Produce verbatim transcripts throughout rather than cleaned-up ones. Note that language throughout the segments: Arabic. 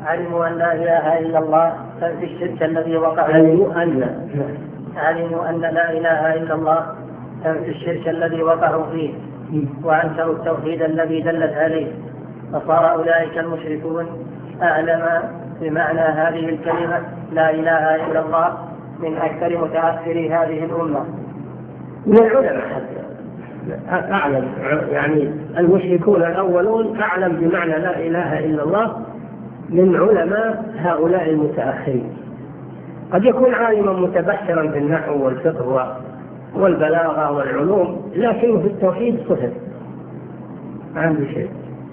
علموا أن لا إله إلا الله في الشرك الذي وقع علموا أن علموا أن لا إله إلا الله في الشرك الذي وقعوا فيه وأنكروا التوحيد الذي دلت عليه، فصار أولئك المشركون أعلم بمعنى هذه الكلمة لا إله إلا الله من أكثر متأخري هذه الأمة من العلماء. أعلم يعني المشركون الأولون أعلم بمعنى لا إله إلا الله من علماء هؤلاء المتأخرين. قد يكون عالما متبحرا بالنحو والفقه والبلاغة والعلوم، لكن في التوحيد صفر ما عنده شيء،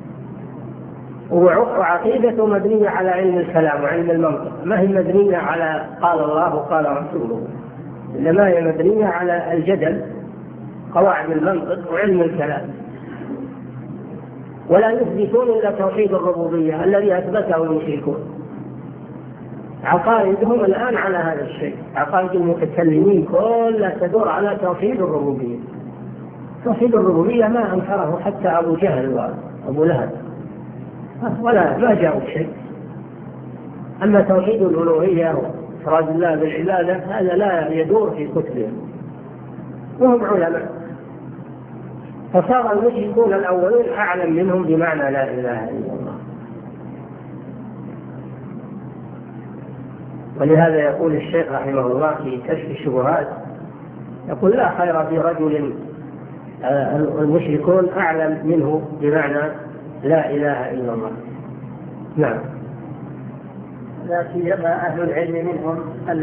وعقيدته مبنية على علم الكلام وعلم المنطق، ما هي مبنية على قال الله وقال رسوله، إنما هي مبنية على الجدل، قواعد المنطق وعلم الكلام. ولا يثبتون إلا توحيد الربوبية الذي أثبته المشركون. عقائدهم الآن على هذا الشيء، عقائد المتكلمين كلها تدور على توحيد الربوبية. توحيد الربوبية ما أنكره حتى أبو جهل وأبو لهب، ولا ما جاءوا شيء. أما توحيد الألوهية وإفراد الله بالعبادة هذا لا يدور في كتبهم، وهم علماء. فصار المشركون الأولون أعلم منهم بمعنى لا إله إلا الله. ولهذا يقول الشيخ رحمه الله في كشف الشبهات، يقول لا خير في رجل المشركون أعلم منه بمعنى لا إله إلا الله. نعم. لا سيما أهل العلم منهم